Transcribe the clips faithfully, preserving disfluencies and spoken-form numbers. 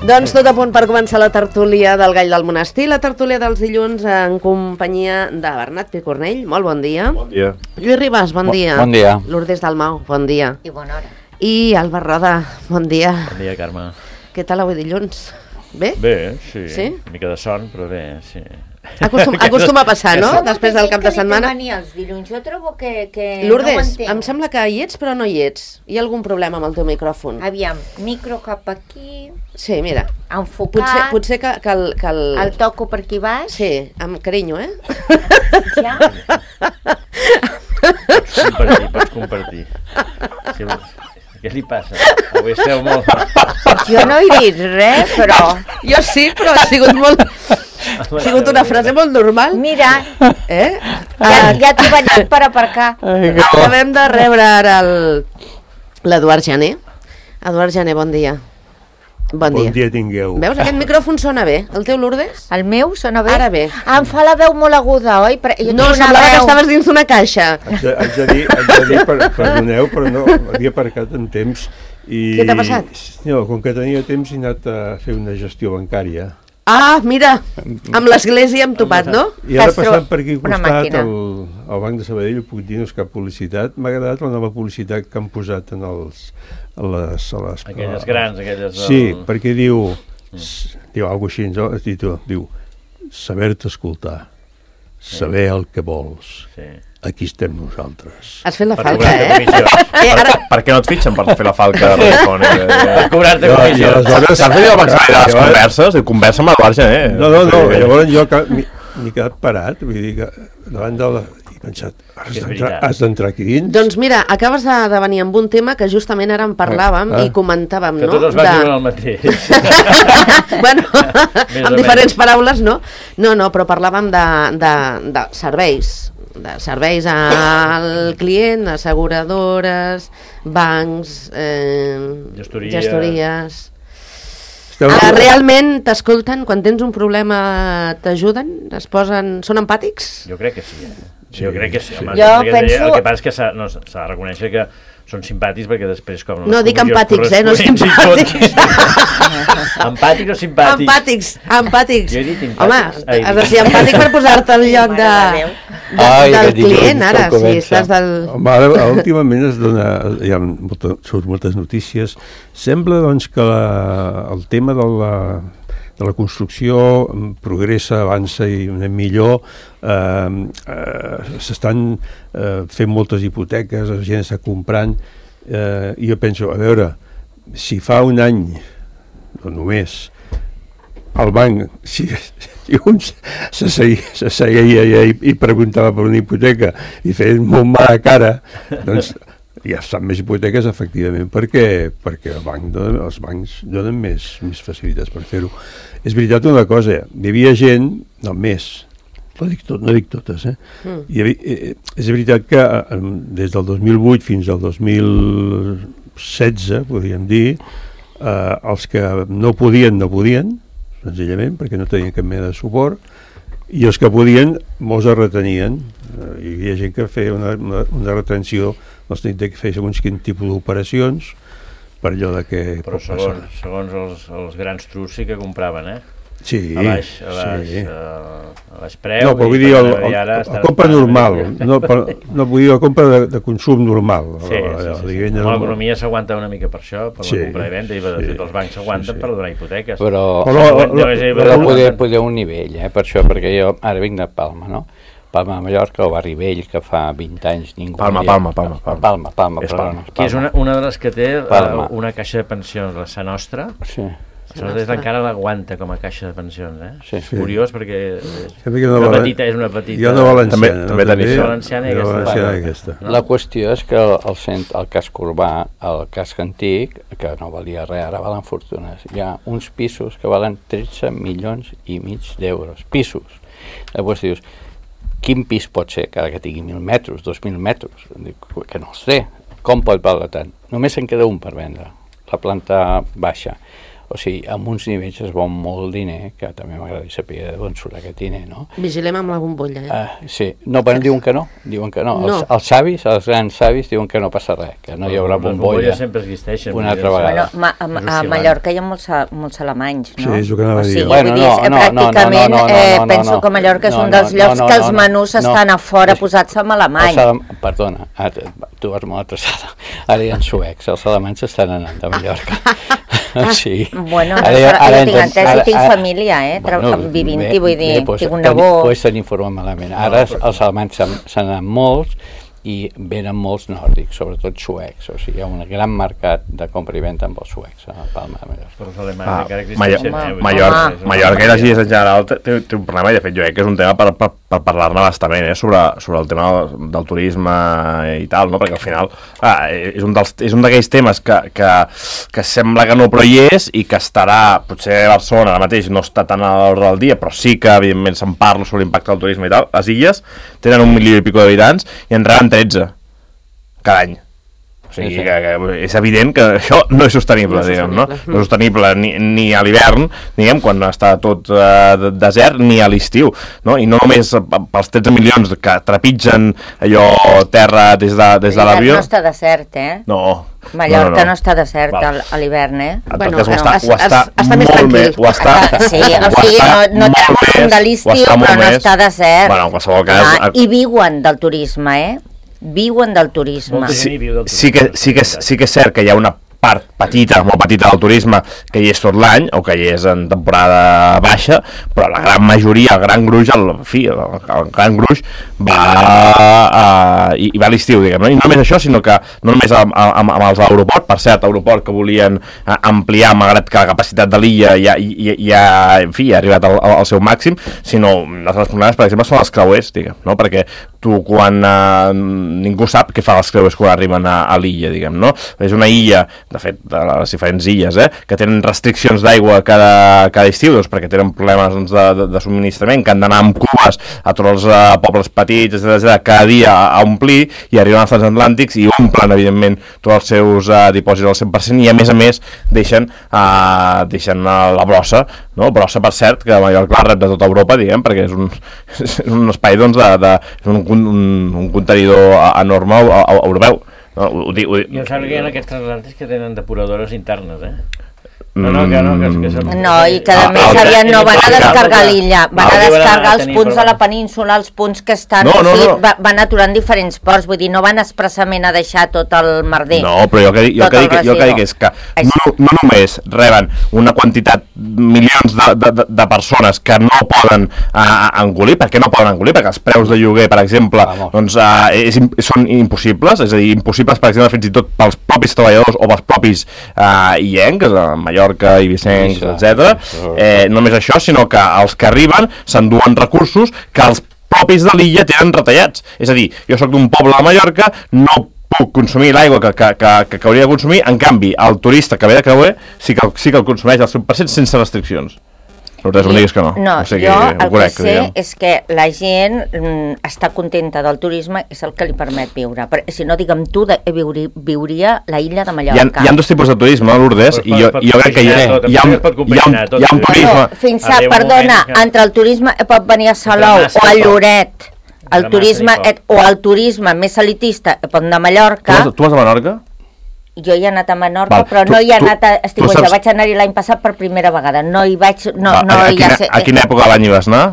Doncs tot a punt per començar la tertúlia del Gall del Monestir, la tertúlia dels dilluns en companyia de Bernat Picornell. Molt bon dia. Bon dia. Lluís Ribas, bon dia. Bon dia. Lourdes Dalmau, bon dia. I bona hora. I Alba Roda, bon dia. Bon dia, Carme. Què tal avui dilluns? Bé? Bé, sí. Sí? Una mica de son, però bé, sí. Acostum, acostuma a passar, no? Com Després que del cap de que li setmana. té mania els dilluns? Jo trobo que, que Lourdes, no ho entenc. em sembla que hi ets però no hi ets. Hi ha algun problema amb el teu micròfon? Aviam, micro cap aquí, Sí, mira. enfocat, Potser, potser que, que, el, que el... el toco per aquí baix, Sí, amb carinyo, eh? ja. Pots compartir, pots compartir. Sí, què li passa? Avui esteu molt... Jo no he dit res, però... Jo sí, però ha sigut molt... Ha sigut una frase molt normal. Mira, Eh? ja, ja t'he ballat per aparcar. Acabem de rebre ara el- l'Eduard Jané. Eduard Jané, bon dia. Bon dia. Bon dia tingueu. Veus, aquest micròfon sona bé. El teu, Lourdes? El meu sona bé? Ara bé. Ah, em fa la veu molt aguda, oi? Però jo No, tinc una semblava que veu- estaves dins d'una caixa. Haig de, haig de dir, haig de dir per, perdoneu, però no, havia aparcat en temps. I, Què t'ha passat? No, com que tenia temps he anat a fer una gestió bancària. Ah, mira, amb l'església hem topat, no? I ara Has tro- passant per aquí al una costat, màquina. el, el Banc de Sabadell, ho puc dir, no és cap publicitat, m'ha agradat la nova publicitat que han posat en els, a les, a les... Aquelles grans, aquelles... Del... Sí, perquè diu, s- diu alguna cosa així, no? Es títol, diu, saber-te escoltar, saber el que vols, Sí. aquí estem nosaltres. Has fet la Per falca, cobrar-te eh? comissions. Eh, ara... Per què no et fitxen per fer la falca radiofònica? Per cobrar-te No, i comissions. aleshores- Saps allò abans de les Llavors- converses? Diu, conversa amb l'Eduard Jané. No, no, no, llavors jo ca- m'hi m'hi he quedat parat, vull dir que davant de la... he pensat, has És d'entrar veritat. has d'entrar aquí dins? Doncs mira, acabes de, de venir amb un tema que justament ara en parlàvem Ah. i comentàvem, Que no? tots els vas diuen el mateix. bueno, Més o amb diferents menys. paraules, no? No, no, però parlàvem de, de, de serveis, de serveis al client, asseguradores, bancs, eh, Gestoria. gestories. Esteu... Ah, realment t'escolten? Quan tens un problema t'ajuden? Es posen... Són empàtics? Jo crec que sí, eh? Sí, jo crec que sí. sí. Home, Jo perquè penso- El que passa és que s'ha no, s'ha de reconèixer que són simpàtics perquè després com... No, dic empàtics, eh, no simpàtics. Empàtics o simpàtics? Empàtics, empàtics. Jo he dit empàtics. Home, Ai, has de ser empàtic per posar-te al lloc de, Mare de Déu. de, Ai, del que dilluns client, ara, tot si comença. estàs del... Home, ara, últimament es dona, hi ha molta, surt moltes notícies. Sembla doncs que la, el tema de la, de la construcció progressa, avança i anem millor. Eh, eh, S'estan eh, fent moltes hipoteques, la gent està comprant. Eh, I jo penso, a veure, si fa un any, no només, el banc, si, si un s'asseia i, i preguntava per una hipoteca i feia molt mala cara, doncs ja es fan més hipoteques, efectivament, perquè, perquè el banc dona, els bancs donen més, més facilitats per fer-ho. És veritat una cosa, hi havia gent, no més, no dic, tot, no dic totes, eh? Mm. Hi havia, eh, és veritat que eh, des del dos mil vuit fins al dos mil setze, podríem dir, eh, els que no podien, no podien, senzillament, perquè no tenien cap mena de suport, i els que podien, molts es retenien. Eh, hi havia gent que feia una, una, una retenció, els tenia que fer segons quin tipus d'operacions, per allò de que... Però pot segons, passar. segons els, els grans trus sí que compraven, eh? Sí, A baix, a baix, sí. a, a baix preu. No, però vull dir, el, el, el, la compra normal, no, però, no vull dir la compra de, de consum normal. Sí, la, sí, la, sí, la, sí. vivenda Bueno, normal. l'economia s'aguanta una mica per això, per Sí, la compra i venda, i de sí, fet els bancs s'aguanten sí, sí. per donar hipoteques. Però, Però- Següent- però- no, és a dir, però però- poder, poder un nivell, eh, per això, perquè jo ara vinc de Palma, no? Palma de Mallorca, o Barri Vell, que fa vint anys ningú... Palma, havia- Palma, Palma, Palma. Palma, Palma, És perdona, Que és una, una de les que té uh, Palma. una caixa de pensions, la Sa Nostra. Sí, La Sa Nostra encara l'aguanta com a caixa de pensions, eh? sí. És curiós perquè és Sembla que una valen- petita, és una petita... Hi ha una valenciana, També- no? també tenim. La valenciana i la aquesta. valenciana Bueno. aquesta. No? La qüestió és que el, el, cent, el casc urbà, el casc antic, que no valia res, ara valen fortunes. Hi ha uns pisos que valen tretze milions i mig d'euros. Pisos. Llavors dius, quin pis pot ser, cada que tingui mil metres, dos mil metres? Dic, que no els té. Com pot valer tant? Només en queda un per vendre, la planta baixa. O sigui, amb uns nivells es vol molt diner, que també m'agradaria saber d'on surt aquest diner, no? Vigilem amb la bombolla, eh? Uh, sí, no, però diuen que no, diuen que no. no. Els, els savis, els grans savis, diuen que no passa res, que no hi haurà bombolla. Les bombolles sempre existeixen. Una altra vegada. Bueno, ma, a, a Mallorca hi ha molts, molts alemanys, no? Sí, és el que anava a dir. O sigui, Bueno, vull dir, no, no, pràcticament no, no, no, eh, no, no, penso no. que Mallorca és No, un no, dels llocs no, no, que els no, no. menús No. estan a fora És- posats amb alemany. Els alem... Perdona, ara, tu vas molt atrasada. Ara hi ha suecs, els alemanys estan anant a Mallorca. Sí. Bueno, Ara- però ara jo tinc entenc- entès ara- i tinc ara- família, eh? Bueno, Bueno, vivint-hi, bé, vull dir, bé, doncs, tinc un teni- nebot. Doncs tenir informat malament. Ara els, els alemanys s'han s'han anat molts i venen molts nòrdics, sobretot suecs. O sigui, hi ha un gran mercat de compra i venda amb els suecs a Palma de Mallorca. Però els alemanys Ah, encara Mallor existeixen. eh? Vull dir, Mallorca, és una Mallorca i les maravilla. illes en general té, té, té un problema, i de fet jo crec que és un tema per, per, per parlar-ne bastament, eh, sobre, sobre el tema del, del turisme i tal, no? Perquè al final ah, és un dels- és un d'aquells temes que, que, que sembla que no, però hi és, i que estarà, potser a Barcelona ara mateix no està tan a l'ordre del dia, però sí que evidentment se'n parla sobre l'impacte del turisme i tal. Les illes tenen un milió i pico d'habitants i en reben tretze cada any. O sigui, Sí, sí. que, que és evident que això no és sostenible, No és diguem, no? sostenible. No és sostenible ni, ni a l'hivern, diguem, quan està tot eh, de- desert, ni a l'estiu, no? I no només pels tretze milions que trepitgen allò terra des de, des de L'hivern l'avió. no està desert, eh? No. Mallorca no, no, no està desert Val. al- a l'hivern, eh? En Bueno, tot cas, ho no, està, es- ho està es- està més molt tranquil. més, ho està, Sí, o ho sigui, està no, no té molt un de més, ho l'estiu, està molt però no més. està desert. Bueno, en qualsevol cas... Ah, I viuen del turisme, eh? Viuen del turisme. Molta gent Sí, hi viu del sí, que, turisme, sí, que, és veritat. sí que és cert que hi ha una part petita, molt petita del turisme que hi és tot l'any, o que hi és en temporada baixa, però la gran majoria, el gran gruix, el, en fi, el, el gran gruix va a, i, i va a l'estiu, diguem, no? I no només això, sinó que no només amb, amb, amb els de l'aeroport, per cert, aeroport que volien eh, ampliar, malgrat que la capacitat de l'illa ja, ja, ja, en fi, ja ha arribat al, al seu màxim, sinó les problemes, per exemple, són els creuers, diguem, no? Perquè tu quan eh, ningú sap què fan els creuers quan arriben a, a l'illa, diguem, no? És una illa, de fet, de les diferents illes, eh, que tenen restriccions d'aigua cada, cada estiu, doncs, perquè tenen problemes doncs, de, de, de subministrament, que han d'anar amb cubes a tots els uh, pobles petits, etcètera, etcètera, cada dia a, a omplir, i arriben als transatlàntics i omplen, evidentment, tots els seus uh, dipòsits al cent per cent, i a més a més deixen, uh, deixen uh, la brossa, no? Brossa, per cert, que Mallorca la rep de tota Europa, diguem, perquè és un, és un espai, doncs, de, de, és un, un, un contenidor enorme a, a, a, europeu. No, ho, ho dic, ho dic. Jo em sembla que hi ha aquests transatlàntics que tenen depuradores internes, eh? No, no, que no, que, que som... No, i que a Ah, més ah, aviat no van a ah, descargar ah, l'illa, van ah, a ah, descargar ah, els tenir punts de la problemes. península, els punts que estan... No, no, o sigui, no. va, van aturant diferents ports, vull dir, no van expressament a deixar tot el merder. No, però jo que, jo Tot que, el dic, jo que dic residu. és que Així. no, no només reben una quantitat, milions de, de, de- de persones que no poden uh, engolir, per què no poden engolir? Perquè els preus de lloguer, per exemple, Vamos. doncs, uh, és, im- són impossibles, és a dir, impossibles, per exemple, fins i tot pels propis treballadors o pels propis uh, illencs, a Mallorca, Ibicencs, Eivissa, etcètera. Eivissa. Eh, no només això, sinó que els que arriben s'enduen recursos que els propis de l'illa tenen retallats. És a dir, jo sóc d'un poble de Mallorca, no puc consumir l'aigua que, que, que, que hauria de consumir, en canvi, el turista que ve de creuer sí que, sí que el consumeix al cent per cent sense restriccions. Nosaltres no diguis que no. No, o sigui, jo ho el que conec, sé diguem. és que la gent mm, està contenta del turisme, és el que li permet viure. Però, si no, digue'm tu, de, viuria, viuria la illa de Hi ha, Mallorca. hi ha dos tipus de turisme, Lourdes, Però es i jo, pot i jo crec que hi ha, compaginar tot, hi ha, un, es pot hi ha, un, compaginar tot. hi ha un No, turisme... No, fins a, Arriba un perdona, moment que- entre el turisme pot venir a Salou Entre massa o a i poc. Lloret, el Entre turisme massa i et, o el turisme més elitista pot anar a Tu Mallorca. vas, tu vas a Menorca? Jo hi he anat a Menorca, Val, però tu- no hi he tu- anat a tu estiuejar. saps- Vaig anar-hi l'any passat per primera vegada. No hi vaig... No, Va, no a, a, hi quina, ha... a quina època de l'any hi vas anar?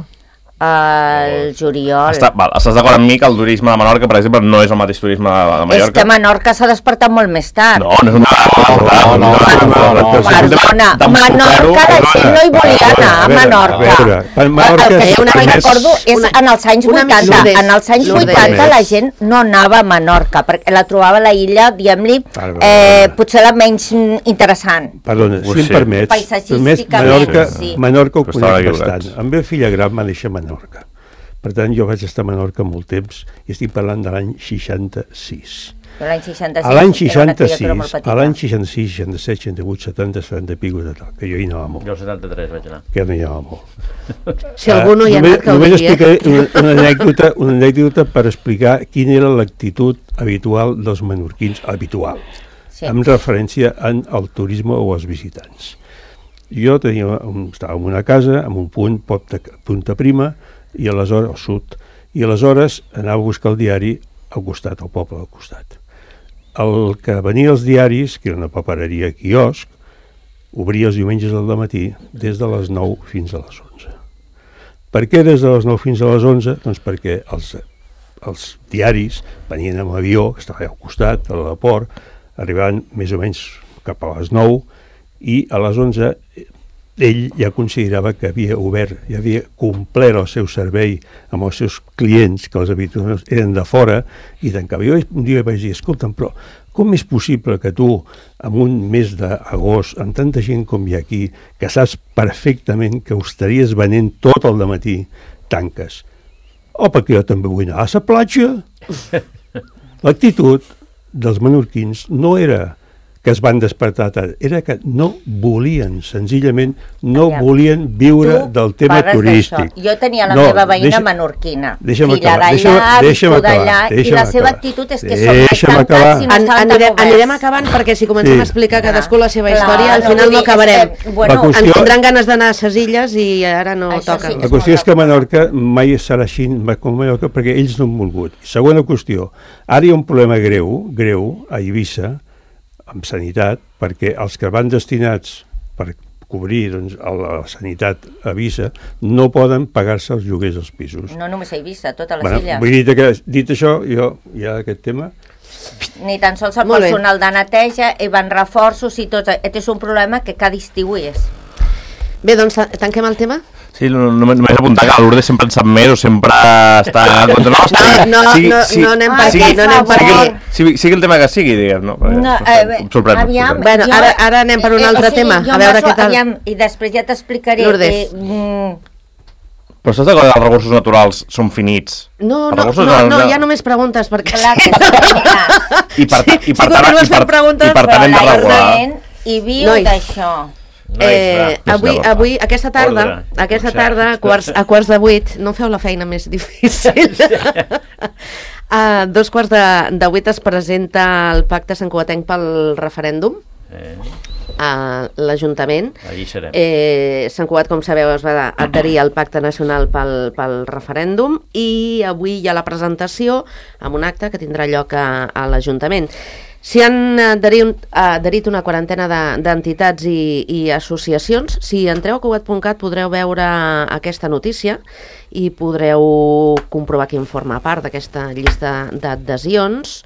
El juliol. Està, val, estàs d'acord amb mi que el turisme de Menorca, per exemple, no és el mateix turisme de, de És Mallorca? que Menorca s'ha despertat molt més tard. No, no és una... no, no, no, Perdona, Menorca la gent no hi volia anar a Menorca. A veure, a Menorca El que és- jo una a vegada més- recordo és una- en els anys una vuitanta. Lourdes, En els anys Lourdes. vuitanta la gent no anava a Menorca, perquè la trobava la illa, diguem-li, Ara, eh, ara. potser la menys mm, interessant. Perdona, Ho si em sé. permets, permets Paisatgísticament, Menorca, sí. Menorca ho Però estaven conec equivocats. bastant. El meu fill gran va néixer a Menorca. Per tant, jo vaig estar a Menorca molt temps i estic parlant de l'any seixanta-sis. Però l'any seixanta-sis A l'any era una criatura molt seixanta-sis, petita. a l'any seixanta-sis, seixanta-set, seixanta-vuit, setanta, setanta i pico de tal, que jo hi anava molt, Jo al setanta-tres vaig anar. que no hi anava molt. Si algú no hi ha només, anat, que ho només digui, eh? explicaré una, una, anècdota, una anècdota per explicar quina era l'actitud habitual dels menorquins, habitual, Sí. amb referència en el turisme o als visitants. jo tenia un, estava en una casa amb un punt, Punta, punta Prima, i aleshores, al sud, i aleshores anava a buscar el diari al costat, al poble al costat. El que venia als diaris, que era una papereria quiosc, obria els diumenges al matí des de les nou fins a les onze. Per què des de les nou fins a les onze? Doncs perquè els, els diaris venien amb avió, que estava al costat, a l'aeroport, arribaven més o menys cap a les nou, i a les onze ell ja considerava que havia obert, ja havia complert el seu servei amb els seus clients, que els habituals eren de fora, i tancava. Jo un dia vaig dir, escolta'm, però com és possible que tu, en un mes d'agost, amb tanta gent com hi ha aquí, que saps perfectament que ho estaries venent tot el dematí, tanques? Oh, perquè jo també vull anar a la platja. L'actitud dels menorquins no era que es van despertar tard, era que no volien, senzillament no Aviam. volien viure tu del tema turístic. Jo tenia la no, meva veïna deixa, menorquina, filla d'allà, visco d'allà, i la seva acabar. actitud és que som més tancats i no estaven tan oberts. Anirem acabant perquè si comencem sí. a explicar cadascú la seva clar, història, al final no, no acabarem. Que, bueno, qüestió, ens tindran ganes d'anar a ses illes i ara no toca. Sí la qüestió és que Menorca mai serà així com Menorca perquè ells no han volgut. Segona qüestió, ara hi ha un problema greu, greu a Eivissa, amb sanitat, perquè els que van destinats per cobrir doncs, a la sanitat a Eivissa no poden pagar-se els lloguers dels pisos. No només a Eivissa, totes les bueno, illes. Vull dir que, dit això, jo ja aquest tema... Ni tan sols el Molt personal bé. de neteja, i van reforços i tot. Aquest és un problema que cada estiu és. Bé, doncs tanquem el tema? Sí, no, només, només apuntar que l'Urde sempre en sap més o sempre està en contra nostre. No, no, sigui, no, sí, no anem per aquí, no anem per aquí. Sigui, sigui el tema que sigui, diguem, no? no eh, sorprèn, aviam, sorprèn. Bueno, ara, ara anem per un altre eh, tema, a veure què tal. Aviam, i després ja t'explicaré. Lourdes. Eh, mm, Però estàs d'acord que els recursos naturals són finits? No, no, no, no, ja només preguntes, perquè... Clar que I per tant, i per tant hem de regular. I viu d'això. Eh, avui, avui, aquesta tarda, Ordre, aquesta tarda a quarts, a quarts de vuit, no feu la feina més difícil. A dos quarts de, de vuit es presenta el pacte santcugatenc pel referèndum eh. a l'Ajuntament. Allí serem. Eh, Sant Cugat, com sabeu, es va adherir al pacte nacional pel, pel referèndum i avui hi ha la presentació amb un acte que tindrà lloc a, a l'Ajuntament. S'hi han adherit, adherit una quarantena d'entitats de, i, i associacions. Si entreu a cugat punt cat podreu veure aquesta notícia i podreu comprovar qui en forma part d'aquesta llista d'adhesions.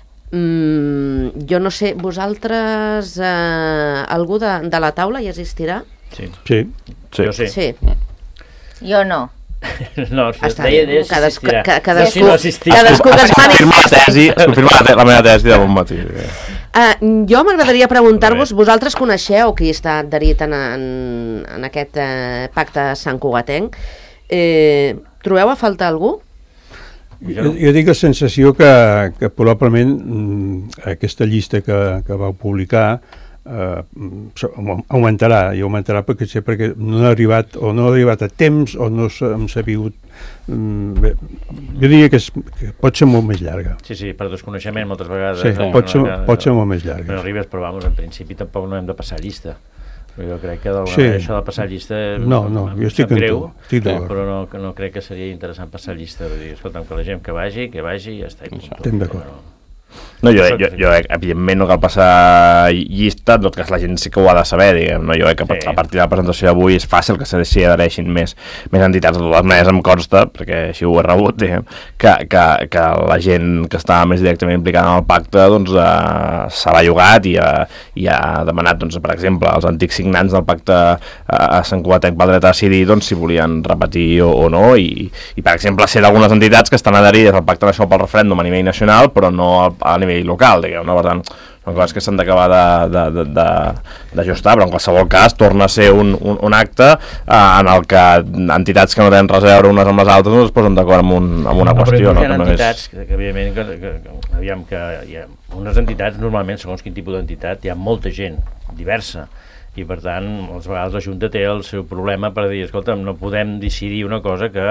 Mm, jo no sé, vosaltres, eh, algú de, de la taula hi assistirà? Sí. Sí. sí. Jo sí. sí. Jo no. No, si està deia d'ell s'assistirà. Cadascú, si no cadascú que es manifesti. Es confirma la, la meva tesi de bon matí. Uh, jo m'agradaria preguntar-vos, vosaltres coneixeu qui està adherit en, en, en aquest eh, pacte santcugatenc? Eh, trobeu a faltar algú? Jo, jo tinc la sensació que, que probablement mm, aquesta llista que, que vau publicar Uh, augmentarà i augmentarà perquè sé perquè no ha arribat o no ha arribat a temps o no s'ha sabut um, bé, jo diria que, és, que pot ser molt més llarga. Sí, sí, per desconeixement moltes vegades. Sí, no, pot, ser, no, no, pot ser molt més llarga. No arribes, però vamos, en principi tampoc no hem de passar llista. Jo crec que sí. això de passar llista no, no, jo estic greu, estic però no, no crec que seria interessant passar llista. Vull dir, escolta'm, que la gent que vagi, que vagi i ja està. Estem d'acord. No, jo, jo, jo evidentment no cal passar llista, en tot cas la gent sí que ho ha de saber, diguem, no? Jo crec que sí. A partir de la presentació d'avui és fàcil que s'hi adhereixin més, més entitats. De totes maneres em consta, perquè així ho he rebut, diguem, que, que, que la gent que està més directament implicada en el pacte doncs, eh, s'ha bellugat i, eh, i ha demanat, doncs, per exemple, els antics signants del pacte eh, a Sant Cugatenc pel dret a decidir doncs, si volien repetir o, o no, i, i per exemple ser d'algunes entitats que estan adherides al pacte nacional pel referèndum a nivell nacional però no al a nivell local, digueu, no? Per tant, són coses que s'han d'acabar d'ajustar, però en qualsevol cas torna a ser un, un, un acte eh, en el que entitats que no tenen res a veure unes amb les altres no es posen d'acord amb, un, amb una no, qüestió. Però hi ha no? entitats que, que, que evidentment, que, que, que, aviam, que hi ha unes entitats, normalment, segons quin tipus d'entitat, hi ha molta gent diversa, i per tant, moltes vegades la Junta té el seu problema per dir, escolta'm, no podem decidir una cosa que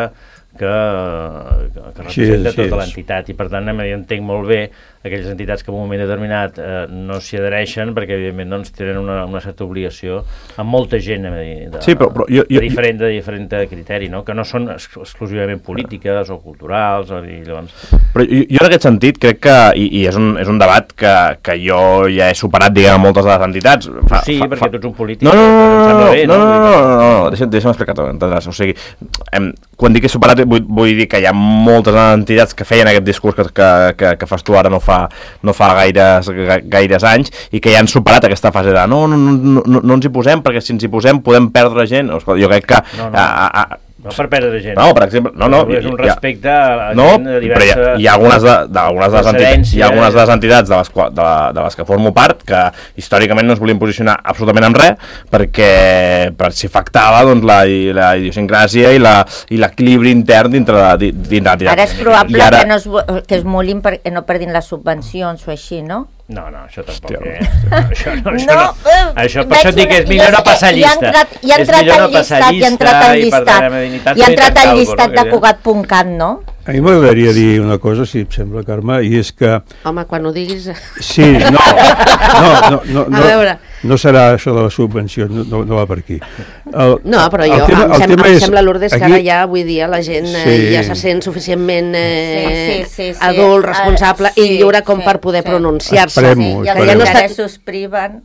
que, que, que representa tota l'entitat, i per tant entenc molt bé aquelles entitats que en un moment determinat eh, no s'hi adhereixen perquè evidentment doncs, tenen una, una certa obligació amb molta gent de, de, sí, però, però jo, jo, de, diferent, de diferent criteri, no? Que no són exclusivament polítiques o culturals o, i llavors... Però jo, jo en aquest sentit crec que, i, i és, un, és un debat que, que jo ja he superat, diguem, moltes de les entitats. Fa, sí, fa, perquè fa... tu ets un polític. No, no, no, no, no, bé, no, no, no, no, no, no, deixa'm, deixa'm explicar-t'ho, entendràs. O sigui, em, quan dic que he superat vull, vull dir que hi ha moltes entitats que feien aquest discurs que, que, que, que fas tu ara no fa, no fa gaires, gaires anys i que ja han superat aquesta fase de no, no, no, no, no ens hi posem perquè si ens hi posem podem perdre gent. Jo crec que... No, no. A, a, No per perdre gent. No, per exemple... No, no, és un respecte a no, gent de diverses... Però hi ha, hi ha algunes de, de, algunes de les entitats, hi ha algunes de les entitats de les, de, la, de les que formo part que històricament no es volien posicionar absolutament amb res perquè per si afectava doncs, la, la idiosincràsia i l'equilibri intern dintre de l'entitat. Ara és probable ara... que, no es, que es molin perquè no perdin les subvencions o així, no? No, no, això tampoc. Eh? Això no, això no. no. Això, per això et dic que és millor no passar llista. I ha entrat al llistat, i ha entrat al llistat, i ha entrat al llistat de Cugat punt cat, no? A mi m'agradaria dir una cosa, si et sembla, Carme, i és que... Home, quan ho diguis... Sí, no, no, no, no, a veure... no serà això de la subvenció, no, no va per aquí. El, no, però jo, tema, em, sembla, em és, sembla, Lourdes, aquí... que ara ja, avui dia, la gent sí. eh, ja se sent suficientment eh, sí, sí, sí, sí. adult, responsable uh, sí, i lliure com sí, per poder sí. pronunciar-se. Sí, i els interessos priven...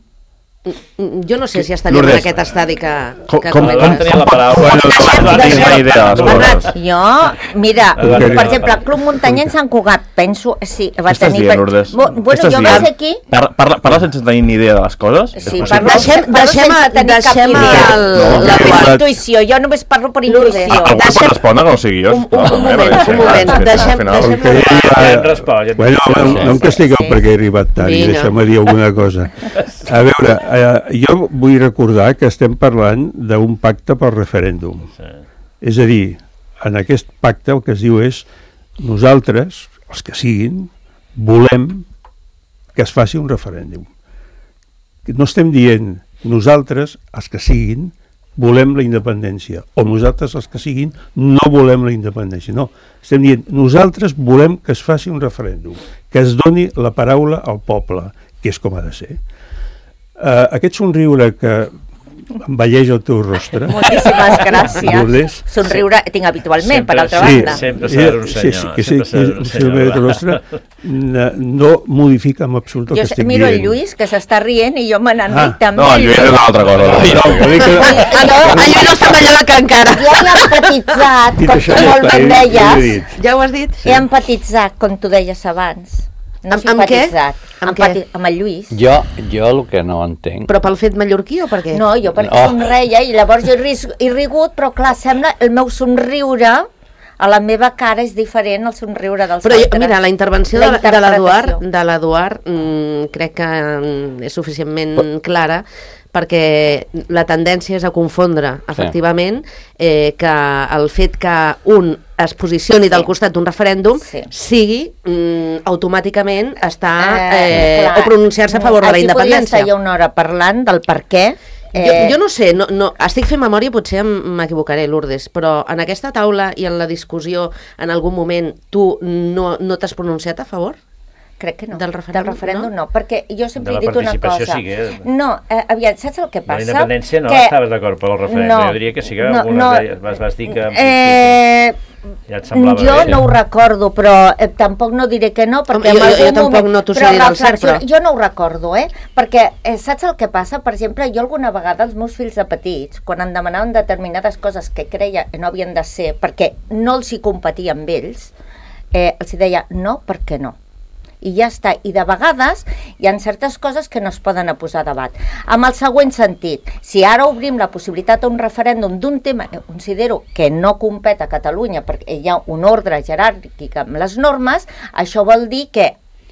Jo no sé si estaríem en aquest estadi que... Com, que com, com tenia la paraula? No tinc una idea de les coses. Jo, mira, per exemple, el Club Muntanyenc Sant Cugat, penso... Sí, va Estàs tenir... dient, Lourdes? Bueno, jo vaig aquí... Parla, parla sense tenir ni idea de les coses? Sí, parla deixem, deixem, deixem el, la meva intuïció, jo només parlo per intuïció. Algú pot respondre que no sigui jo? Un, un moment, un moment, deixem... deixem bueno, no em castigueu perquè he arribat tard i deixem-me dir alguna cosa. A veure, eh, jo vull recordar que estem parlant d'un pacte pel referèndum. Sí. És a dir, en aquest pacte el que es diu és nosaltres, els que siguin, volem que es faci un referèndum. No estem dient nosaltres, els que siguin, volem la independència, o nosaltres, els que siguin, no volem la independència. No, estem dient nosaltres volem que es faci un referèndum, que es doni la paraula al poble, que és com ha de ser. Uh, aquest somriure que embelleix el teu rostre. Moltíssimes gràcies. Lourdes. Somriure tinc habitualment, sempre, per altra sí, banda. Sempre s'ha de un senyor. Sí, sí, que sí, que un somriure del rostre no modifica en absolut el jo que estic miro dient. el Lluís, que s'està rient, i jo me n'enric ah, també. No, el Lluís és una altra cosa. No, no, no, ah, no, allò no està allà que encara. Jo he empatitzat, com tu molt ben deies. Ja ho has dit? He empatitzat, com tu deies abans. No amb, amb què? Amb, Empati què? Amb el Lluís. Jo, jo el que no entenc... Però pel fet mallorquí o per què? No, jo perquè oh. somreia i llavors jo he, ris, he rigut, però clar, sembla el meu somriure a la meva cara és diferent al somriure dels però altres. Però mira, la intervenció la de l'Eduard de l'Eduard mm, crec que mm, és suficientment clara perquè la tendència és a confondre, efectivament, eh, que el fet que un es posicioni sí. del costat d'un referèndum sí. sigui mm, automàticament estar eh, eh, o pronunciar-se a favor de la independència. Aquí podria estar ja una hora parlant del per què. Eh... Jo, jo no sé, no, no, estic fent memòria, potser m'equivocaré, Lourdes, però en aquesta taula i en la discussió en algun moment tu no, no t'has pronunciat a favor? Crec que no. Del referèndum, Del referèndum no? no, perquè jo sempre he dit una cosa. Sí que... No, eh, aviam, saps el que passa? La independència no que... estaves d'acord per al referèndum, no, jo diria que sí que no, algunes no, de... vas, vas dir que... Eh... Ja et semblava jo bé. no ho recordo, però eh, tampoc no diré que no, perquè Home, jo, jo, jo tampoc moment, no t'ho sé dir del cert, però... Jo no ho recordo, eh? Perquè eh, saps el que passa? Per exemple, jo alguna vegada els meus fills de petits, quan em demanaven determinades coses que creia que no havien de ser, perquè no els hi competia amb ells, eh, els deia no, perquè no. I ja està, i de vegades hi ha certes coses que no es poden posar a debat. Amb el següent sentit, si ara obrim la possibilitat a un referèndum d'un tema que considero que no compet a Catalunya perquè hi ha un ordre jeràrquic amb les normes, això vol dir que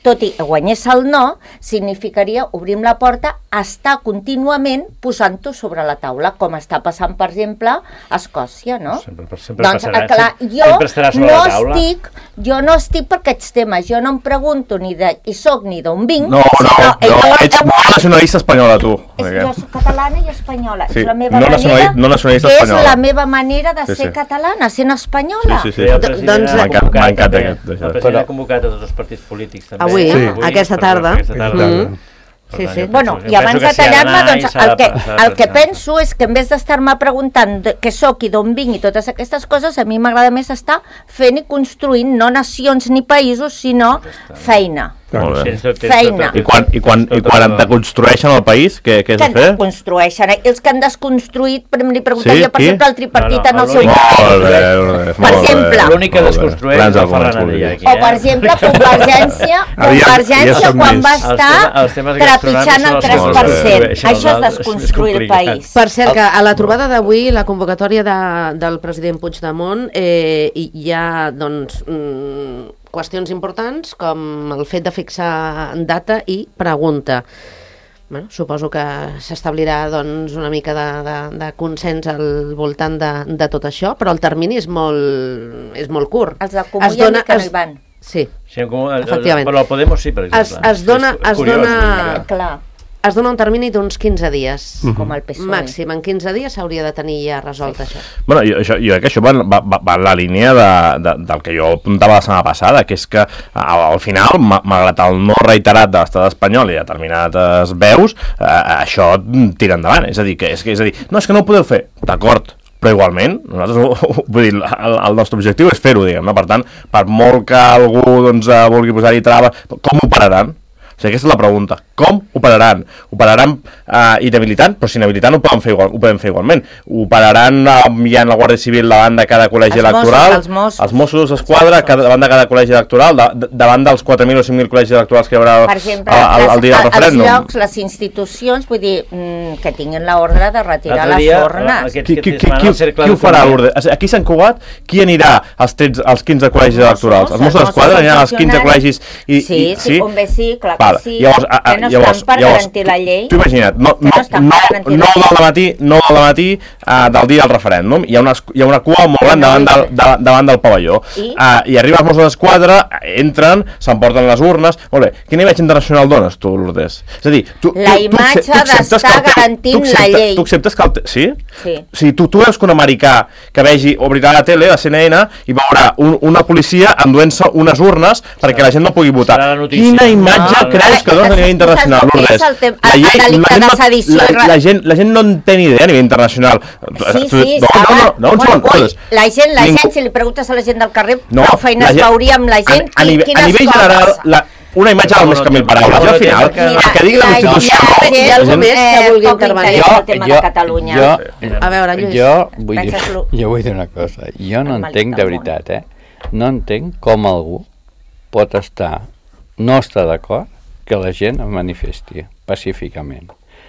tot i que guanyés el no, significaria obrim la porta a estar contínuament posant-ho sobre la taula, com està passant, per exemple, a Escòcia, no? Sempre, sempre doncs, passarà, clar, sempre, jo sempre estarà sobre no la taula. Estic, jo no estic per aquests temes, jo no em pregunto ni de qui soc ni d'on vinc. No, no, sinó, no, jo, ets avui, molt nacionalista espanyola, tu. és, jo soc catalana i espanyola. Sí, és la meva no manera, nacionalista- no nacionalista és espanyola. la meva manera de Sí, ser sí. catalana, sent espanyola. Sí, sí, sí. El sí. president Doncs- ha M'encanta- convocat m'encanta també- aquest, això. El president Però- ha convocat a tots els partits polítics també. Avui, Sí. aquesta per- tarda. Aquesta tarda. Mm. Sí, sí. Bueno, i abans de tallar-me, doncs, el que, el que penso és que en vez d'estar-me preguntant què sóc i d'on vinc i totes aquestes coses, a mi m'agrada més estar fent i construint no nacions ni països, sinó feina. Molt bé. Feina. I quan, i quan, i quan et deconstrueixen el país, què, què has Que de fer? construeixen. Eh? Els que han desconstruït, per- li preguntaria, Sí? per Qui? exemple, el tripartit No, no, en el seu l'únic- cas. Molt bé, molt bé, Per molt bé. exemple. L'únic que Molt bé. desconstrueix Grans és el arguments Ferran Adrià. polítics. aquí, O, per eh? exemple, Convergència, Ara ja- Convergència ja sap quan més. va Els estar temes- els temes trepitjant el gastronòmics tres són per els que cent. desconstrueixen Això és els altres, és desconstruir el més complicat. país. Per cert, que a la trobada d'avui, la convocatòria de, del president Puigdemont, eh, hi hi ha doncs, mm, qüestions importants com el fet de fixar data i pregunta. Bueno, suposo que s'establirà doncs, una mica de, de, de consens al voltant de, de tot això, però el termini és molt, és molt curt. Els de Comú ja han dit que no hi van. Sí, Sí, en comú, el- Efectivament. Però el Podemos sí, per exemple. Es- es dona- És es curiós, dona- una mica. Clar, es dona un termini d'uns quinze dies. com el P S O E. Màxim, en quinze dies s'hauria de tenir ja resolt això. Bueno, jo, això, jo crec que això va, va, va, va en la línia de, de, del que jo apuntava la setmana passada, que és que al, al final, ma- malgrat el no reiterat de l'estat espanyol i determinades veus, eh, això tira endavant. És a dir, que és, que, és a dir, no, és que no ho podeu fer. D'acord, però igualment, nosaltres, vull dir, el, el nostre objectiu és fer-ho, diguem-ne. Per tant, per molt que algú doncs, eh, vulgui posar-hi traves, com ho pararan? O sigui, aquesta és la pregunta. Com operaran? Operaran eh, inhabilitant, però si inhabilitant ho poden fer, igual, ho podem fer igualment. Operaran eh, enviant la Guàrdia Civil davant de cada col·legi Els Mossos, electoral, els Mossos. els Mossos d'Esquadra cada, davant de cada col·legi electoral, de, de, davant dels quatre mil o cinc mil col·legis electorals que hi haurà Per exemple, el, el, el dia del les, referèndum. els llocs, les institucions, vull dir, mm, que tinguin l'ordre de retirar L'altre les dia, urnes. aquests Qui, que qui, qui, setmana qui, al Cercle qui ho farà d'Economia. l'ordre? Aquí a Sant Cugat, qui anirà als, tretze, als quinze col·legis Els electorals? Mossos, Els Mossos els d'Esquadra Mossos aniran als quinze funcionaris. col·legis i... Sí, i, sí, home, sí, clar Val. que sí. Llavors, a, a, que no llavors, estan per llavors, garantir la llei. Tu imagina't, no, Que no, no estan no, per garantir no la del matí, no del matí uh, del dia del referèndum, hi ha una, hi ha una cua molt gran no, davant del, i- de, davant del pavelló. I? Uh, I arriba els Mossos d'Esquadra, entren, s'emporten les urnes... Molt bé, quin imatge internacional dones, tu, Lourdes? És a dir, tu... La tu, imatge tu, tu acceptes d'estar que el teu- garantint tu acceptes- la llei. Tu acceptes que el... te- Sí? Sí. O sigui, tu, tu veus que un americà que vegi, obrirà la tele, la C N N, i veurà un, una policia enduent-se unes urnes perquè la gent no pugui votar. Serà la notícia. Quina imatge No, no, creus no. que dones a nivell internacional, Saps el que Lourdes? és el tem- La el llei- delicte la gent de no- sedició la, i re- la, gent, la gent no en té ni idea a nivell internacional. Sí, Tu- sí, no, no, no, no, un bueno, segon, ui, Lourdes. la gent, la Ningú- gent, si li preguntes a la gent del carrer, No, prou feina la es gent- veuria amb la gent, a, a, nivell, a quines nivell coses. general, la, una imatge val més que mil paraules. I al final, Mira, el que digui la la- Constitució... la- no, la- Hi ha algú la gent- més que vulgui poc intervenir? interessa el tema de Catalunya. Jo, A veure, Lluís. jo, vull dir, Penses-lo. jo vull dir una cosa. Jo no El entenc, maldit de del veritat, eh? No entenc com algú pot estar, no està d'acord que la gent es manifesti pacíficament.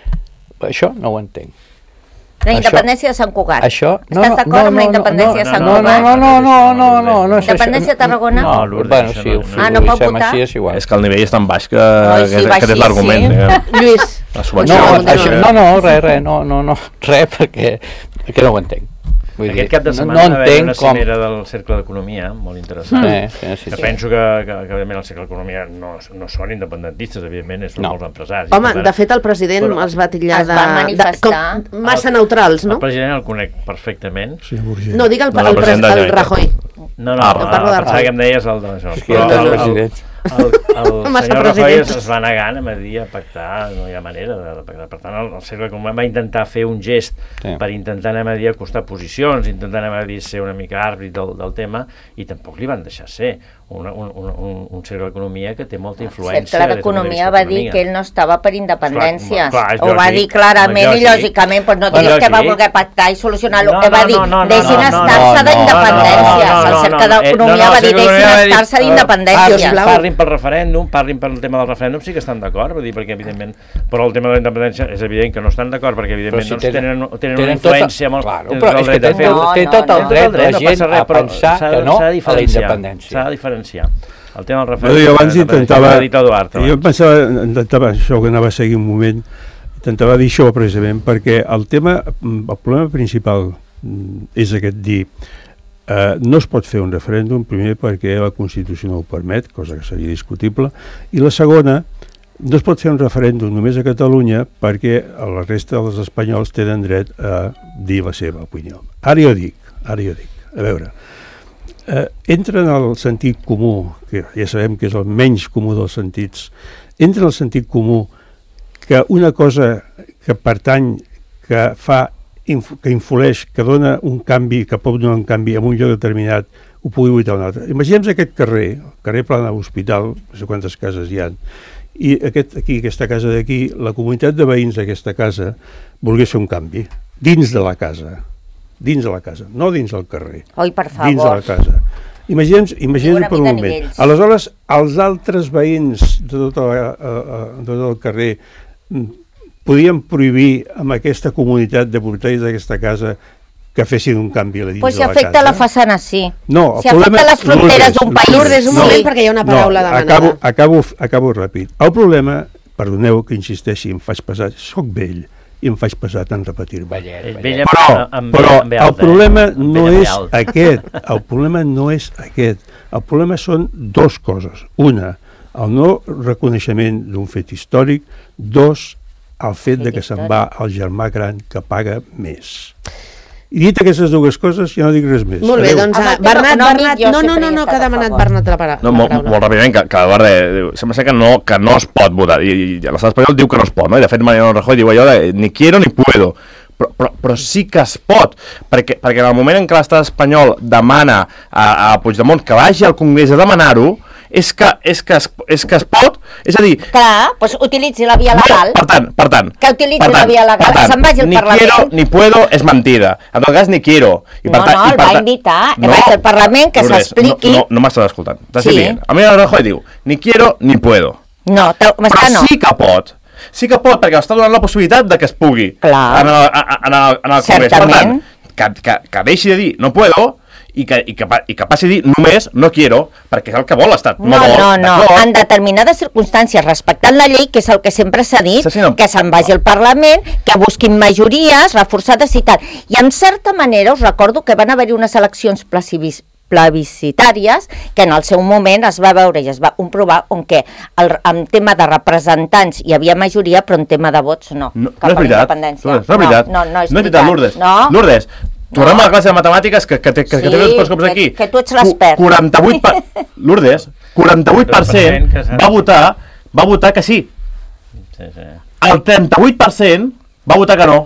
Això no ho entenc. La Això- independència de Sant Cugat. Això... No, Estàs no, d'acord no, amb la no, independència no, de Sant no, Cugat? no, no, no, no, no, no, és Independència això. de Tarragona? No, No, Lourdes, bueno, això sí, no- ho no. Ah, no pot fem votar? així, és igual. És que el nivell és tan baix que, Ai, sí, que, que té baixíssim. l'argument. Eh? Lluís, La No, subvenció. Això, això, continua. no, no, res, res, no, no, no, res, perquè, perquè no ho entenc. Vull Aquest dir, cap de no- setmana no va haver una entenc com... cimera del Cercle d'Economia, molt interessant. Eh, sí, sí, que sí. penso que, que, que evidentment, el Cercle d'Economia no, no són independentistes, evidentment, són No. molts empresaris. home, Per tant, de fet el president Però- els va titllar Es de, va de manifestar. com, massa neutrals, no? El president el conec perfectament. Sí, urgent. No, digue el, No, el, el el, president de la el Generalitat. Rajoy. No, no, Ah, ah, no parlo de pensava que em deies el de això. És que jo Però també el, el, president. el, el Massa senyor Rajoy presidents. es, es va negar a dir a pactar, no hi ha manera de, de pactar. Per tant, el, el Cercle Econòmic va intentar fer un gest Sí. per intentar anem a dir acostar posicions, intentar anem a dir ser una mica àrbit del, del tema, i tampoc li van deixar ser. Una, un, un, un, un Cercle d'Economia que té molta El influència. Cercle d'Economia va dir que ell no estava per independències. Clar, clar, és Ho va lògic, dir clarament és i lògicament, doncs no Bueno, diguis que va lògic. voler pactar i solucionar-ho. No, que va no, dir, no, no, no, deixin no, estar-se no, d'independències. no, no, no, El no, Cercle no, eh, d'Economia no, no, va el dir, Cercle deixin d'Economia va dir, estar-se eh, d'independències. sisplau. Parlin pel referèndum, parlin pel tema del referèndum, sí que estan d'acord, vull dir, perquè evidentment, però el tema de la independència és evident que no estan d'acord, perquè evidentment si doncs, tenen- tenen, tenen, tenen una tota- influència molt... Claro, tenen però tot el és que dret a té, fer-ho. No, té no, tot el no. dret Té tot el la no gent passa res, a però pensar s'ha- que no s'ha de a la diferenciar, independència. S'ha de diferenciar. diferenciar. El tema del referèndum... Jo abans intentava... Eduard, jo pensava, intentava, això que anava a seguir un moment, intentava dir això precisament, perquè el tema, el problema principal és aquest dir, eh, no es pot fer un referèndum, primer perquè la Constitució no ho permet, cosa que seria discutible, i la segona, no es pot fer un referèndum només a Catalunya perquè la resta dels espanyols tenen dret a dir la seva opinió. Ara jo dic, ara jo dic, a veure, eh, entra en el sentit comú, que ja sabem que és el menys comú dels sentits, entra en el sentit comú que una cosa que pertany, que fa, que influeix, que dona un canvi, que pot donar un canvi en un lloc determinat, ho pugui votar un altre. Imaginem aquest carrer, el carrer Plana Hospital, no sé quantes cases hi ha, i aquest, aquí, aquesta casa d'aquí, la comunitat de veïns d'aquesta casa volgués fer un canvi, dins de la casa, dins de la casa, no dins del carrer, Oi, per favor. dins de la casa. Imaginem, imaginem per un moment. Nivells. Aleshores, els altres veïns de tot, el, de tot el carrer podien prohibir amb aquesta comunitat de propietaris d'aquesta casa que fessin un canvi a la dins pues de la casa. Pues si afecta la façana, sí. No, si afecta les fronteres d'un país. Lourdes, un no, moment, perquè hi ha una paraula no, demanada. Acabo, acabo, acabo ràpid. El problema, perdoneu que insisteixi, em faig pesar, soc vell i em faig pesar tant repetir-me. Però, però el problema no és aquest, el problema no és aquest. El problema són dues coses. Una, el no reconeixement d'un fet històric. Dos, el fet de que se'n va el germà gran que paga més. I dit aquestes dues coses, ja no dic res més. Molt bé, doncs, uh, Bernat, Bernat, no, no, no, no, que ha demanat Bernat la paraula. No, molt, molt ràpidament, que, que Eduard diu, sembla ser que no, que no es pot votar, i, i l'estat espanyol diu que no es pot, no? I de fet Mariano Rajoy diu allò de ni quiero ni puedo, però, però, però sí que es pot, perquè, perquè en el moment en què l'estat espanyol demana a, a Puigdemont que vagi al Congrés a demanar-ho, és que, és, que es, és que es pot, és a dir... Clar, doncs utilitzi la via legal. No, per tant, per tant... Que utilitzi la via legal, que se'n vagi al Parlament. Ni quiero, ni puedo, és mentida. En tot cas, ni quiero. I no, per tant, no, el i per va invitar, no, va al Parlament, que s'expliqui... No, no, no m'estàs escoltant. T'has sí. dient. A mi el Rajoy diu, ni quiero, ni puedo. No, però no. sí que pot. Sí que pot, perquè està donant la possibilitat de que es pugui. Clar. En el, en el, en el Congrés. Per tant, que, que, que deixi de dir no puedo... I que, i, que, i que passi a dir només no quiero, perquè és el que vol l'Estat. No, no, no, no. En determinades circumstàncies, respectant la llei, que és el que sempre s'ha dit, sí, no. que se'n vagi al Parlament, que busquin majories reforçades i tal. I en certa manera us recordo que van haver-hi unes eleccions plebiscitàries que en el seu moment es va veure i es va comprovar on que el, en tema de representants hi havia majoria, però en tema de vots no. No, no és veritat. No, no és veritat. No, no, no és no és veritat, Lourdes. No. Lourdes, tornem a la classe de matemàtiques que, que, que, que sí, té dos cops aquí. Que, que tu ets l'expert. quaranta-vuit per... Lourdes, quaranta-vuit per cent va votar, va votar que sí. Sí, sí. El trenta-vuit per cent va votar que no.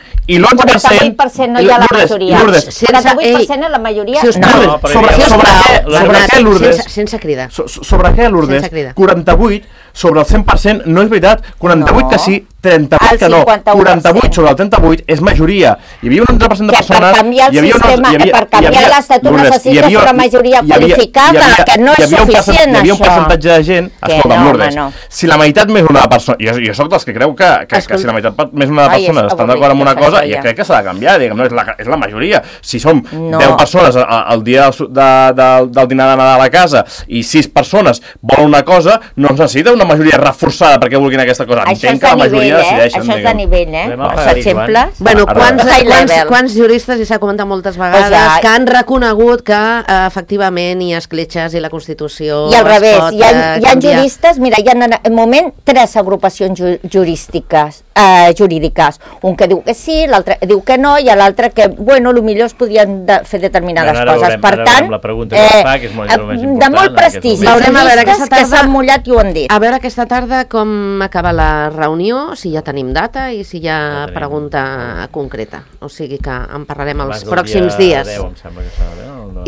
I l'onze per cent... quaranta-vuit per cent no hi ha la majoria. Lourdes, quaranta-vuit per cent és la majoria. Si no, no, sobre, sobre, sobre, sobre què, Lourdes? Sense, sense cridar. So, sobre què, Lourdes? quaranta-vuit sobre el cent per cent no és veritat. quaranta-vuit no. que sí, trenta-vuit que no. quaranta-vuit sobre el trenta-vuit és majoria. Hi havia un onze per cent de persones... Que per canviar el sistema, havia, per canviar l'estatut necessites una majoria qualificada, que no és suficient, això. Hi havia un percentatge de gent... Escolta'm, no, Lourdes, no. si la meitat més una de persones... Jo, jo soc dels que creu que, que, que si la meitat més una de persones estan d'acord amb una cosa, jo crec que s'ha de canviar, diguem, no, és la, és la majoria. Si som no. deu persones al dia del, de, de, del dinar de Nadal a casa i sis persones volen una cosa, no es necessita una majoria reforçada perquè vulguin aquesta cosa. Això entenc que la majoria nivell, decideixen. Això és de nivell, eh? Els exemples... Bueno, quants, quants, quants juristes, i s'ha comentat moltes vegades, ja... que han reconegut que eh, efectivament hi ha escletxes i la Constitució... I al revés, pot, hi ha, eh, hi ha juristes, mira, hi ha en el moment tres agrupacions ju jurístiques, eh, jurídiques. Un que diu que sí, l'altre diu que no, i l'altre que, bueno, potser es podien de, fer determinades ara coses. Veurem, per tant, la pregunta que fa, que és molt, eh, de molt prestigi, veurem a veure aquesta tarda, que s'han mullat i ho han dit. A veure aquesta tarda com acaba la reunió, si ja tenim data i si hi ha ja pregunta concreta. O sigui que en parlarem els pròxims dies. deu, em sembla que serà, no? No,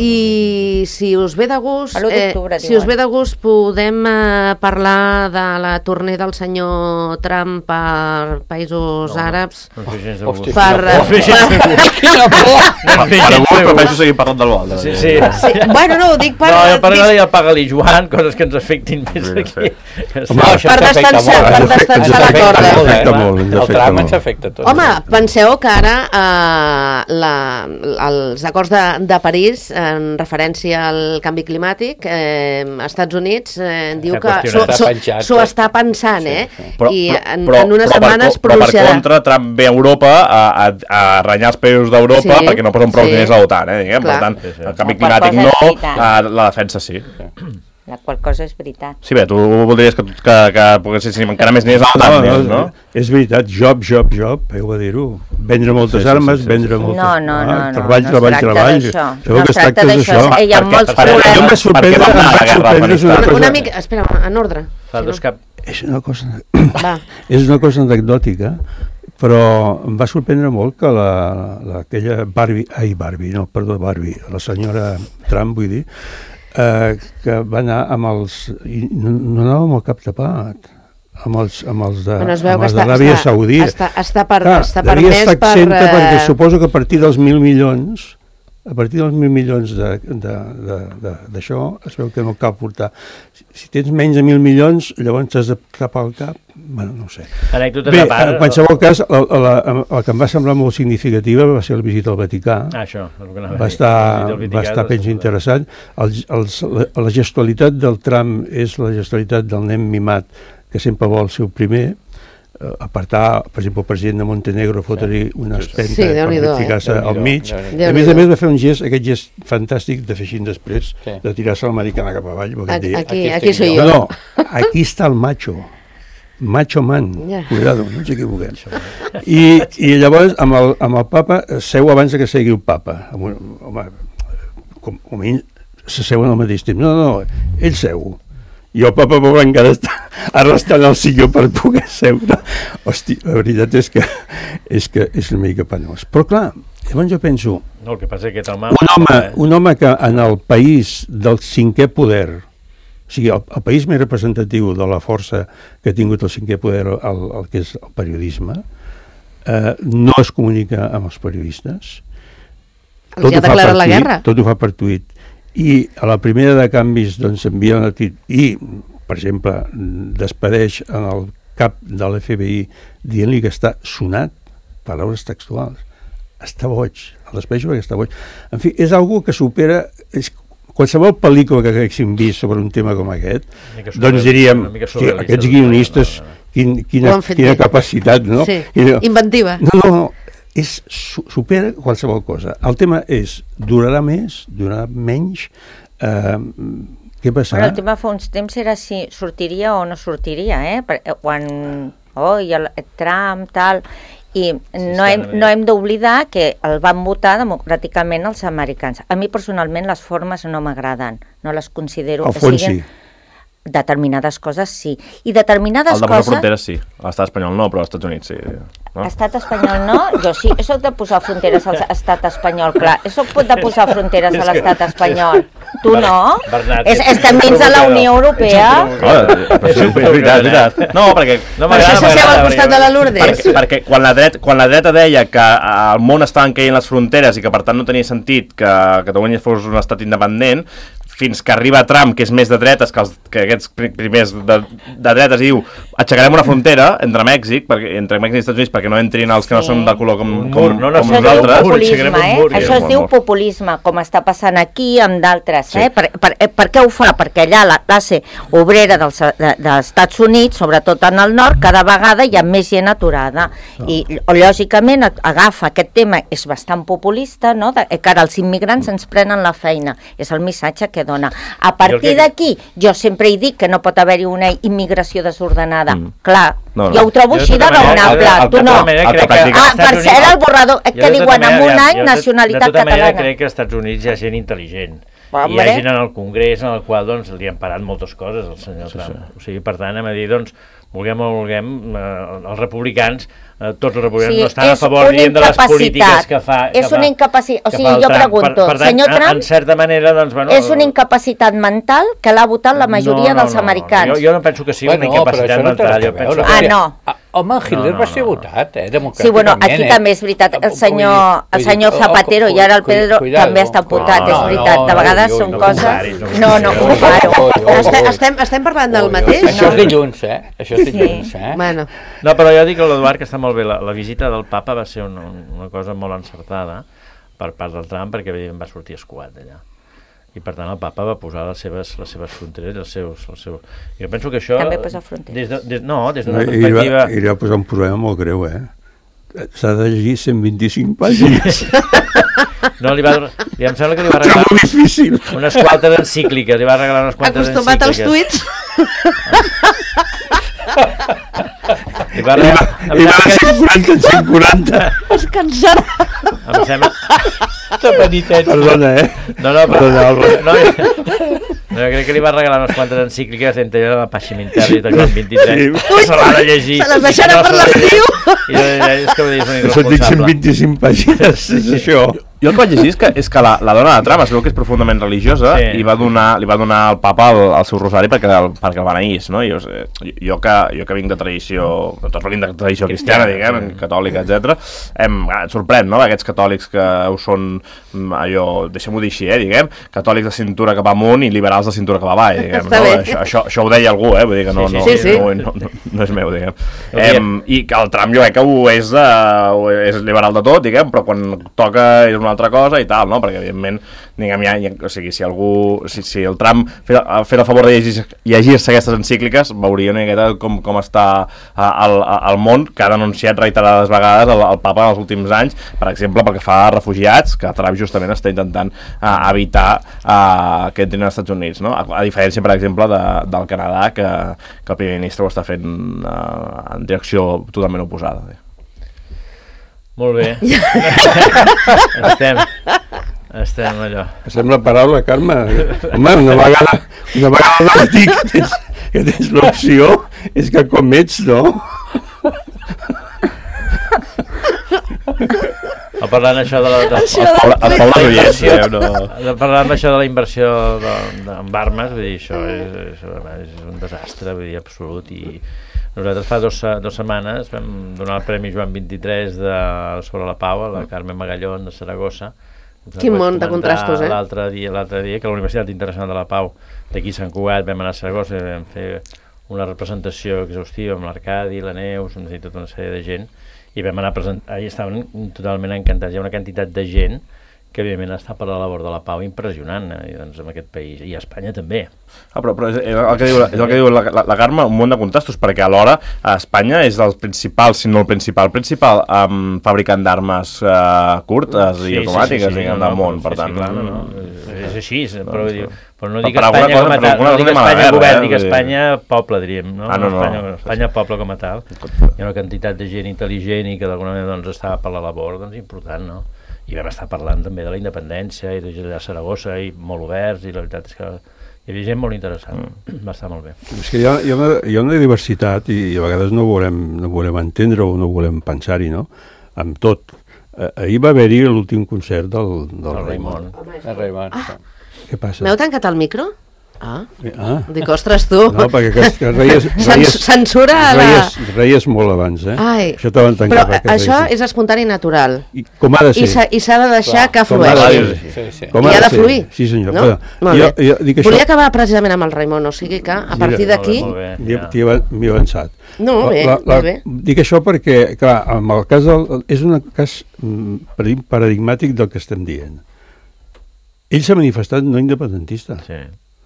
I si us ve de gust, eh, si us ve de gust podem eh, parlar de la tournée del senyor Trump per països no, àrabs. No, no, per... per... Quina por! Ara vull, prefereixo seguir parlant del vol. Sí, sí. sí. Bueno, no, ho dic per... No, jo per anar a pagar-li Joan, coses que ens afectin més aquí. Home, per destensar, per destensar la corda. El Trump ens afecta tot. Home, penseu que ara eh, la, els acords de, de París en referència al canvi climàtic, eh, als Estats Units eh, diu que qüestionat. s'ho està pensant, eh? Sí, sí. Però, I en, però, en unes però, setmanes però, però per pronunciarà. contra, Trump ve a Europa a, a, a renyar els països d'Europa Sí, perquè no posen prou sí. diners a l'OTAN, eh? Diguem? Per Clar. tant, Sí, sí. el canvi La qual climàtic cosa és no, veritat. eh, la defensa sí. La qual cosa és veritat. Sí, bé, tu voldries que, que, que poguessin encara més diners a l'OTAN, No, no, no? és veritat, job, job, job, heu de dir-ho. Vendre moltes Sí, sí, armes, sí, sí, vendre sí. moltes... No, no, no, no, Treball, no es treball, tracta treball. d'això. Sabeu No que es es tracta tracta d'això. d'això? Eh, hi ha Per molts què? Per què? problemes. Jo em va Per què sorprendre, va em anar a va la guerra sorprendre és una d'Afganistan? cosa... Una mica, espera, en ordre. Fa dos cap... És una cosa, Va. és una cosa anecdòtica, però em va sorprendre molt que la, la, aquella Barbie, ai Barbie, no, perdó, Barbie, la senyora Trump, vull dir, eh, que va anar amb els... I no, no anava amb el cap tapat, amb els, amb els de, Bueno, es veu amb que els està, d'Aràbia està, Saudita. està, està, per, Clar, està devia permès estar per... exempta eh, perquè suposo que a partir dels mil milions a partir dels mil milions d'això es veu que no cal portar. Si, si tens menys de mil milions, llavors t'has de tapar el cap. Bueno, no ho sé. Anècdotes Bé, a part... en qualsevol cas, la, la, la que em va semblar molt significativa va ser la visita al Vaticà. Ah, això. El que anava a Va dir. estar, El Vaticà, va estar doncs, penso, interessant. El, els, la, la gestualitat del Trump és la gestualitat del nen mimat que sempre vol ser el primer, uh, apartar, per exemple, el president de Montenegro, fotre-li una espenta Sí, per Déu-n'hi-do, ficar-se eh? al mig. Déu-n'hi-do. A més a més va fer un gest, aquest gest fantàstic de fer així després, Sí. de tirar-se l'americana cap avall. Perquè Aquí, deia, aquí, Aquí aquí estic soy jo. jo. no, no, aquí està el macho. Macho man, Ja. cuidado, no ens equivoquem. I, I llavors amb el, amb el papa seu abans que segui el papa. Amb un, home, com, com ell s'asseuen al mateix temps. No, no, no, ell seu. I el papa pobre encara està arrastrant el silló per poder seure. Hosti, la veritat és que és, que és una mica penós. Però clar, llavors jo penso, No, el que passa és que aquest home... un home, eh, un home que en el país del cinquè poder, o sigui, el, el país més representatiu de la força que ha tingut el cinquè poder, el, el que és el periodisme, eh, no es comunica amb els periodistes. Els ha declarat la tuit, guerra. Tot ho fa per tuit. I a la primera de canvis doncs envia una tuit i, per exemple, despedeix en el cap de l'F B I dient-li que està sonat, paraules textuals, està boig, el despedeix perquè està boig. En fi, és algo que supera... És, qualsevol pel·lícula que haguéssim vist sobre un tema com aquest, mica doncs surrealista, diríem una mica que surrealista, aquests doncs, guionistes, no, no, no. quin, Ho quina, han fet quina bé. capacitat, no? Sí, Quina- inventiva. No, no, no, és, su- supera qualsevol cosa. El tema és, durarà més, durarà menys, eh, què passarà? Bueno, el tema fa uns temps era si sortiria o no sortiria, eh? Per- eh, Quan, oh, i el Trump, tal... I no hem, no hem d'oblidar que el van votar democràticament els americans. A mi personalment les formes no m'agraden, no les considero Al que fons siguin... sí. Determinades coses sí. I determinades El de posar coses... fronteres sí, a l'estat espanyol no, però als Estats Units sí. No? Estat espanyol no, jo sí, jo soc de posar fronteres a l'estat espanyol, clar, jo soc de posar fronteres a l'estat espanyol. Tu no? Bernat, És, ets estem un dins de la provocador. Unió Europea. No, però sí, és veritat, és veritat. No, perquè... No Per això m'agrada, s'asseu al m'agrada, costat de la Lourdes. Perquè, perquè quan, la dret, quan la dreta deia que al món estaven caient les fronteres i que per tant no tenia sentit que Catalunya fos un estat independent, fins que arriba Trump, que és més de dretes que, els, que aquests pri- primers de, de dretes, i diu, aixecarem una frontera entre Mèxic, perquè, entre Mèxic i Estats Units, perquè no entrin els que no Sí. són de color com, Un com, mur, no, no, com Això es diu nosaltres. mur, populisme, aixecarem un eh? mur, Això sí, es un diu mur. populisme, com està passant aquí amb d'altres, Sí. eh? Per, per, eh, per què ho fa? Perquè allà la classe obrera dels, de, dels Estats Units, sobretot en el nord, cada vegada hi ha més gent aturada. I, lògicament, agafa aquest tema, és bastant populista, no? De, que ara els immigrants ens prenen la feina. És el missatge que dona. A partir que- d'aquí, jo sempre he dit que no pot haver-hi una immigració desordenada. Mm. Clar, No, no. jo ho trobo Jo de així de tota manera- raonable. el- el- Tu el- no. el- el que practica- Ah, als per Estats ser Units- el borrador, Jo que de tota diuen en manera, un ja- any jo de- nacionalitat De tota manera catalana. crec que als Estats Units hi ha gent intel·ligent. Hombre. I hi ha gent en el Congrés en el qual doncs, li han parat moltes coses al senyor Sí, Trump. sí. O sigui, per tant, hem de dir, doncs, vulguem o vulguem, eh, els republicans, eh, tots els republicans Sí, no estan a és favor una diguem, de les incapacitat. polítiques que fa... Que És fa, una incapacitat. O que sigui, fa el jo Trump. pregunto, per, per tant, senyor en- Trump, en certa manera, doncs, bueno... és una incapacitat mental que l'ha votat la majoria no, no, dels no, americans. Jo, jo no penso que sigui Bueno, una incapacitat però això no té mental. res a Jo penso veure. que... Ah, no. Ah, home, Hitler No, no, va ser no, no. votat, eh, democràticament. Sí, bueno, aquí eh? també és veritat, el Vull dir- senyor, el vull senyor dir, Zapatero oh, i ara el cuidado, Pedro cuidado. també està votat, No, és no, veritat. no, De vegades no, són no coses... comparis, no No, no, comparis. comparo. Oh, oh, oh. Estem, estem, estem parlant del Ui, ui, mateix? Això No? és dilluns, eh? Això és dilluns, eh? Bueno, No, però jo dic a l'Eduard que està molt bé. La, la visita del papa va ser una, una cosa molt encertada, per part del Trump, perquè evidentment va sortir escuat d'allà. I per tant el papa va posar les seves, les seves fronteres, els seus, els seus... Jo penso que això... També posa fronteres. Des de, des, no, des d'una I, perspectiva... I li va posar un problema molt greu, eh? S'ha de llegir cent vint-i-cinc pàgines. No, li va, li, em sembla que li va regalar molt difícil. unes quantes encícliques, li va regalar unes quantes Acostumat als encícliques. tuits. Li va regalar... I va de cent quaranta en cent quaranta. Es cansarà. Em sembla... De penitència. Perdona, eh? No, no, però... Perdona, Albert. No, no, no, jo crec que li va regalar unes quantes encícliques entre la Pascimentari de Joan vint-i-tres. Sí. Se l'ha de llegir. Se les deixarà per l'estiu. I jo, és que vull dir, és un Això et dic cent irresponsable. vint-i-cinc pàgines, és això. Jo el que vaig llegir és que, és que la, la dona de Trump es veu que és profundament religiosa Sí. i va donar, li va donar al papa el, el seu rosari perquè el, perquè el beneís, no? I jo, jo, que, jo que vinc de tradició, tots venim de tradició cristiana, diguem, Sí. catòlica, etcètera, em, et sorprèn, no?, aquests catòlics que ho són mm, allò, deixem-ho dir així, eh, diguem, catòlics de cintura cap amunt i liberals de cintura cap avall, diguem, Està no? bé. Això, això, això ho deia algú, eh, vull dir que no, Sí, no, sí, sí. no, no, no, no és meu, diguem. Hauria- Em, I que el Trump jo crec que ho és, uh, és liberal de tot, diguem, però quan toca és una altra cosa i tal, no? Perquè evidentment, diguem, ja, ja, o sigui, si algú, si, si el Trump fes el favor de llegir, llegir-se aquestes encícliques, veuria una miqueta com, com està uh, el, el món, que ha denunciat reiterades vegades el, el papa en els últims anys, per exemple, perquè fa refugiats, que Trump justament està intentant uh, evitar uh, que entrin als Estats Units, no? A, a diferència, per exemple, de, del Canadà, que, que el primer ministre ho està fent uh, en direcció totalment oposada. Molt bé. estem, estem allò. Sembla paraula, Carme. Home, una vegada, una vegada vam dir que tens, que tens l'opció, és que com ets, no? O parlant això de la... De, Això el, del el, el, Pol la de inversió, Ullets, no? de, parlant d'això de la inversió de, de, en armes, vull dir, això és, és, és un desastre, vull dir, absolut, i nosaltres fa dos, dos setmanes vam donar el Premi Joan vint-i-tres de, sobre la Pau a la Carme Magallón de Saragossa. Quin món de contrastos, eh? L'altre dia, l'altre dia, que a la Universitat Internacional de la Pau d'aquí Sant Cugat vam anar a Saragossa i vam fer una representació exhaustiva amb l'Arcadi, la Neus, amb tota una sèrie de gent, i vam anar a presentar, i estaven totalment encantats. Hi ha una quantitat de gent que evidentment està per la labor de la pau impressionant, eh, doncs, en aquest país, i a Espanya també. Ah, però, però és, és el que diu, és el que diu la, la, la Carme, un munt de contrastos, perquè alhora a Espanya és el principal, si no el principal, principal um, fabricant d'armes uh, curtes sí, i automàtiques, sí, sí, sí, diguem, no, del món, per sí, tant... Sí, clar, no, no, és, és així, però, no, diu, però no dic per Espanya cosa, com a tal, no dic Espanya guerra, govern, eh, dic Espanya poble, diríem, no? Ah, no, no, Espanya, no, Espanya poble com a tal. Hi ha una quantitat de gent intel·ligent i que d'alguna manera doncs, està per la labor, doncs important, no? I vam estar parlant també de la independència i de Saragossa i molt oberts, i la veritat és que hi havia gent molt interessant, mm. va estar molt bé. És que hi ha, hi ha, una, hi ha una diversitat i, i a vegades no volem, no volem entendre o no volem pensar-hi, no? Amb tot. Eh, ahir va haver-hi l'últim concert del, del El Raimon. Raimon. El Raimon. Ah. Què passa? M'heu tancat el micro? Ah, Ah. dic, ostres, tu. No, perquè que, que reies, Cens reies, censura a la... reies, reies molt abans, eh? Ai, això te van tancar. però perquè això reies. és espontani i natural. I com ha de I ser? s'ha i s'ha de deixar Clar, que com ha de flueixi. ser. Sí, sí. Com I ha de ser? fluir. Sí, senyor. No? Però, Molt jo, bé. jo dic Volia això, acabar precisament amb el Raimon, o sigui que a Mira, partir d'aquí... molt bé, m'hi ja. t'hi ava- m'hi he avançat. No, bé, La- la- bé. Dic això perquè, clar, amb el cas del, és un cas mm, paradig- paradigmàtic del que estem dient. Ell s'ha manifestat no independentista. Sí.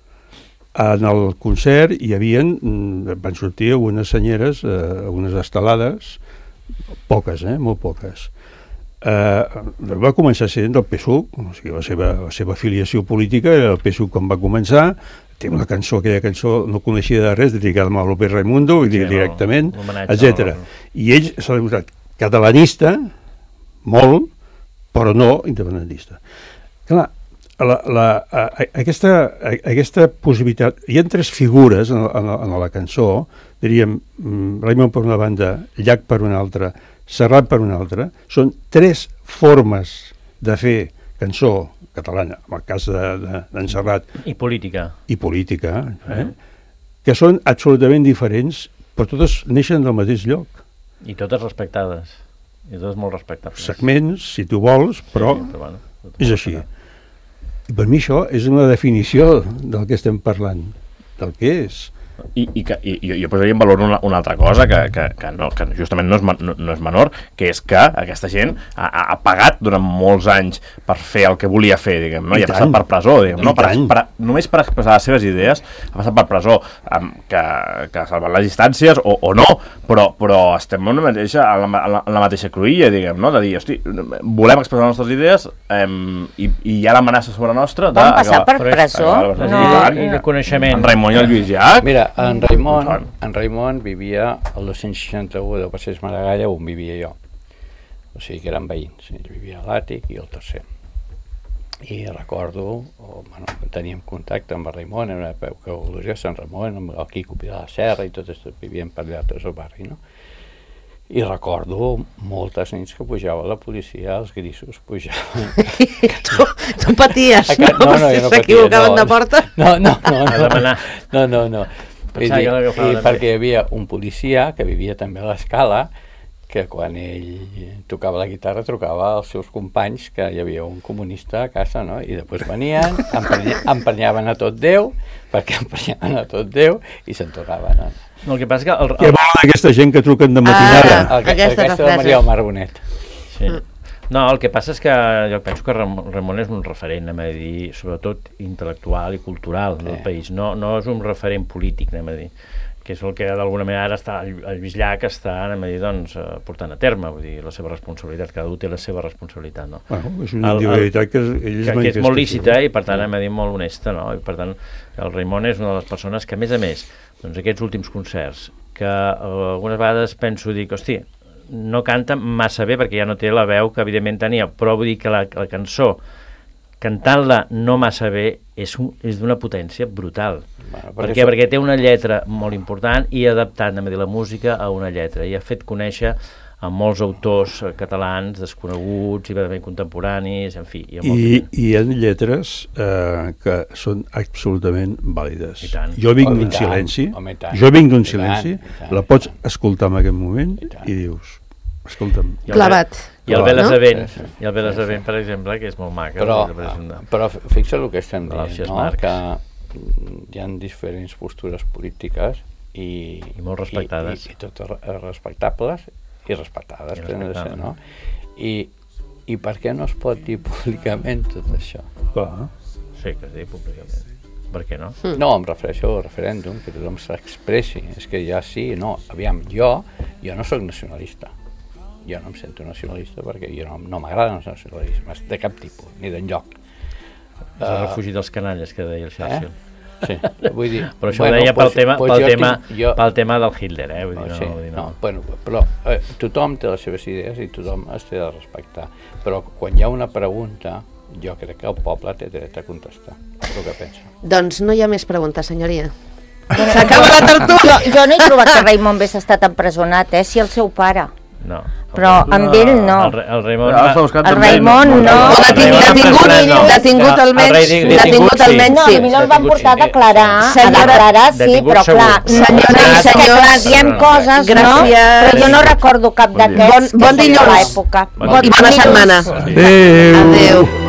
En el concert hi havien, mm, van sortir algunes senyeres, eh, algunes estelades, poques, eh, molt poques. Eh, va començar sent del P S U V, o sigui, la seva, la seva afiliació política era el P S U V quan va començar. Té una cançó, aquella cançó no coneixia de res, dedicada a López Raimundo, vull dir, Sí, no, directament, l'homenatge etcètera. al- I ell s'ha demostrat catalanista, molt, però no independentista. Clar, la, la, a, a, aquesta, a, aquesta possibilitat... Hi ha tres figures en, en, en la cançó, diríem, mm, Raimon per una banda, Llach per una altra, Serrat per una altra. Són tres formes de fer cançó catalana, en el cas d'en de, de, Serrat, I política. i política, eh? que són absolutament diferents, però totes neixen del mateix lloc. I totes respectades. I totes molt respectables. Segments, si tu vols, però Sí, però bueno, tot és molt així. respectable. I per mi això és una definició del que estem parlant, del que és. I, i, que, i jo posaria en valor una, una altra cosa que, que, que, no, que justament no és, no, no és menor, que és que aquesta gent ha, ha pagat durant molts anys per fer el que volia fer, diguem, no? I, I ha passat per presó, diguem, no? Per, per, només per expressar les seves idees ha passat per presó, um, que, que ha salvat les distàncies o, o no, però, però estem en la mateixa, en la, en la mateixa cruïlla, diguem, no? De dir, hosti, volem expressar les nostres idees um, i, i hi ha l'amenaça sobre nostra de... Van passar per presó? No, i de coneixement. En Raimon i el Lluís Llach. Mira, en Raimon, en Raimon vivia al dos-cents seixanta-u del Passeig Maragall, on vivia jo. O sigui que eren veïns. Ell vivia a l'àtic i el tercer. I recordo, o, bueno, teníem contacte amb el Raimon, en una època gloriosa, Sant Ramon, amb el Quico de la Serra i tots vivien per allà tots al barri, no? I recordo moltes nits que pujava la policia, els grisos pujaven. tu, tu paties, no? no? No, no, si no s'equivocaven no, de porta? No, no, no. A demanar. No, no, no. I, Pensava i, que l'agafava i també. perquè hi havia un policia que vivia també a l'Escala, que quan ell tocava la guitarra trucava als seus companys que hi havia un comunista a casa, no? I després venien, emprenya, emprenyaven a tot Déu, perquè emprenyaven a tot Déu i se'n tornaven a... No, el que passa és que... El, el... Què vol aquesta gent que truquen de matinada? Ah, el, aquesta aquesta de Maria Omar Bonet. Sí. No, el que passa és que jo penso que Ramon és un referent, anem a dir, sobretot intel·lectual i cultural del Sí. país. No, no és un referent polític, anem a dir, que és el que d'alguna manera ara està, el Lluís Llach està, anem a dir, doncs, portant a terme, vull dir, la seva responsabilitat, cada un té la seva responsabilitat, no? Bueno, és una individualitat que ells que, que és molt lícita així. i per tant, anem a dir, molt honesta, no? I per tant, el Raimon és una de les persones que, a més a més, doncs aquests últims concerts, que eh, algunes vegades penso, dic, hosti, no canta massa bé perquè ja no té la veu que evidentment tenia, però vull dir que la, la cançó, cantant-la no massa bé, és, un, és d'una potència brutal. Bueno, per perquè què? això... Perquè té una lletra molt important i ha adaptat, anem a dir, la música a una lletra i ha fet conèixer a molts autors catalans desconeguts i ben contemporanis, en fi. I, I, i hi ha lletres eh, que són absolutament vàlides. I tant. Jo vinc Home, d'un i tant. silenci, Home, i tant. jo vinc d'un I silenci, tant, i tant, la i pots tant. escoltar en aquest moment I i, tant. i dius, escolta'm. I el Clavat. I el Clar. Veles No? Avent, Sí, sí. i el Veles Avent, per exemple, que és molt maca. Però, representa. però fixa el que estem De l'Alcides dient, no? Marx. Que hi ha diferents postures polítiques i, I molt respectades. i, i, i totes re- respectables i respectades, I tenen de ser, respectades. no? I, I per què no es pot dir públicament tot això? Clar. Sí, que es digui públicament. Per què no? No, em refereixo al referèndum, que tothom s'expressi. És que ja sí, no. Aviam, jo, jo no sóc nacionalista. Jo no em sento nacionalista perquè jo no, no m'agraden els nacionalismes de cap tipus, ni d'enlloc. És el refugi dels canalles, que deia el Churchill. Eh? Sí, vull dir... Però això ho deia pel, doncs- tema, doncs pel, jo tema, tinc- jo- pel tema del Hitler, eh? Vull dir, No, no, sí, vull dir, no, no. bueno, però eh, tothom té les seves idees i tothom es té de respectar. Però quan hi ha una pregunta, jo crec que el poble té dret a contestar el que pensa. Doncs no hi ha més preguntes, senyoria. S'acaba la tertúlia. Jo, jo no he trobat que Raimon hagués estat empresonat, eh? Si el seu pare. No. Però amb ell no. El, Re- el Raimon... Ara s'ha buscat El també, Raimon no. O detingut, detingut, no. detingut almenys, El rei de- detingut detingut, almenys, No, sí. potser el van portar a declarar, a Senyora- declarar, sí, detingut però clar, segur. Senyora i és que senyors, clar, diem coses, no? gràcies. Però jo no recordo cap Bon dia. d'aquests Bon- bon que són de dilluns. l'època. Bon I bona setmana. Adéu. Adéu.